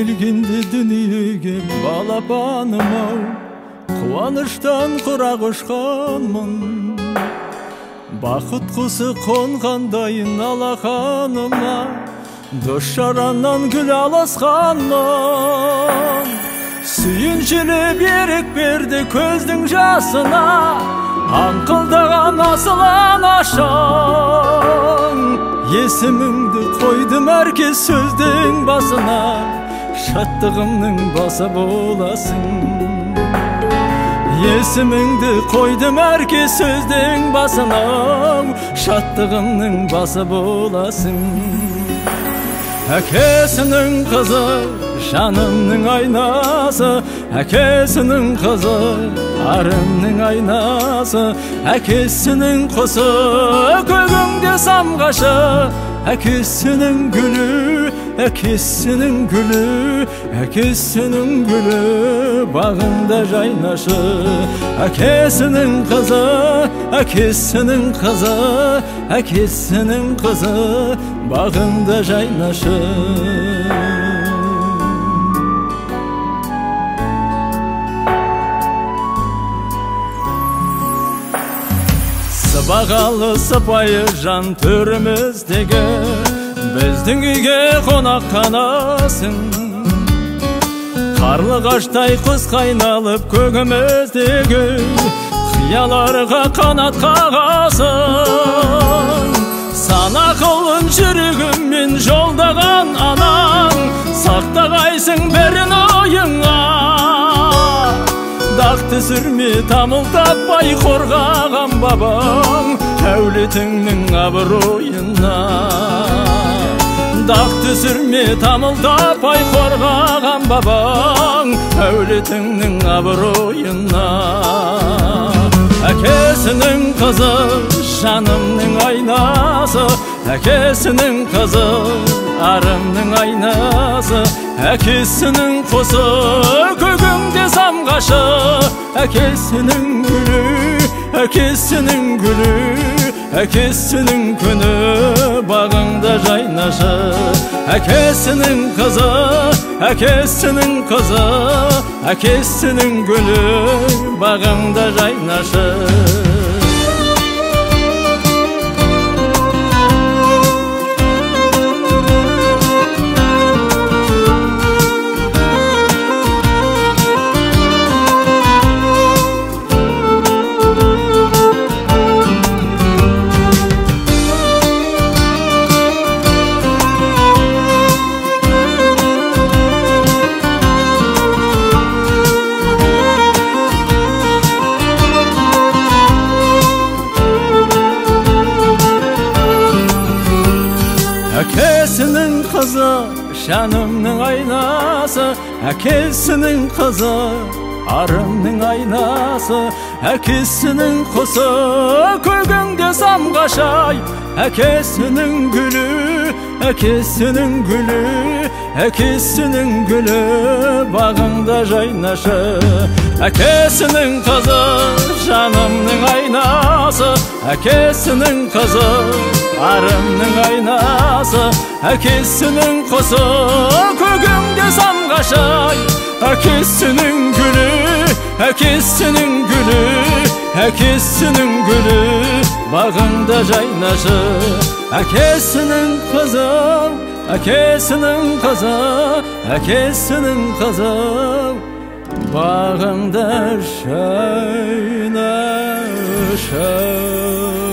келгенде дүниеге балапаным-ау, қуаныштан құрақ ұшқанмын. Бақыт құсы қонғандайын алақаныма, дос-жараннан гүл алысқанмын. Сүйіншілі берік берді көздің жасына, аңқылдаған асыл анашың. Есіміңді қойдым әркез сөздің басына, шаттығымның басы боласың. Есіміңді қойдым әркез сөздің басына, шаттығымның басы боласың. Әкесінің қызы, жанымның айнасы, әкесінің қызы, арымның айнасы, әкесінің құсы, көгіңде самғашы, әкесінің гүлі, әкесінің гүлі, әкесінің гүлі, бағында жайнашы. Әкесінің қызы, әкесінің қызы, әкесінің қызы, бағында жайнашы. Сыбағалы сыпайы жан төріміздегі, біздің үйге қонақ қанасың. Қарлығаштай құс қайналып көгіміздегі, қияларға қанат қағасың. Сана қылын жүрегіммен жолдаған анаң, сақтағайсың бірін ойыңа. Дақ түсірме тамыл таппай қорғаған бабаң, әулетіңнің абыройына. Дақ түсірме тамыл таппай қорғаған бабаң, әулетіңнің абыройына. Әкесінің қызы, жанымның айнасы, әкесінің қызы, арымның айнасы, әкесінің құсы, көгіңде самғашы, әкесінің гүлі, әкесінің гүлі, әкесінің күні, бағыңда жайнашы. Әкесінің қызы, әкесінің қызы, әкесінің гүлі, бағыңда жайнашы. Әкесінің қызы, жанымның айнасы, әкесінің қызы, арымның айнасы, әкесінің құсы, көгіңде самғашай, әкесінің гүлі, әкесінің гүлі, әкесінің гүлі, бағыңда жайнашы. Әкесінің қызы, жанымның айнасы, әкесінің қызы, арымның айнасы, әкесінің құсы, көгіңде самғашай, әкесінің гүлі, әкесінің гүлі, әкесінің гүлі, бағыңда жайнашы. Әкесінің қызы, әкесінің қызы, әкесінің қызы, бағыңда жайнашы.